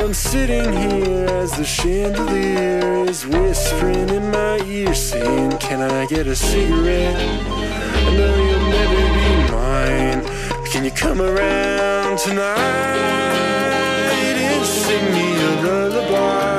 I'm sitting here as the chandelier is whispering in my ear, saying, can I get a cigarette? I know you'll never be mine. Can you come around tonight and sing me a lullaby?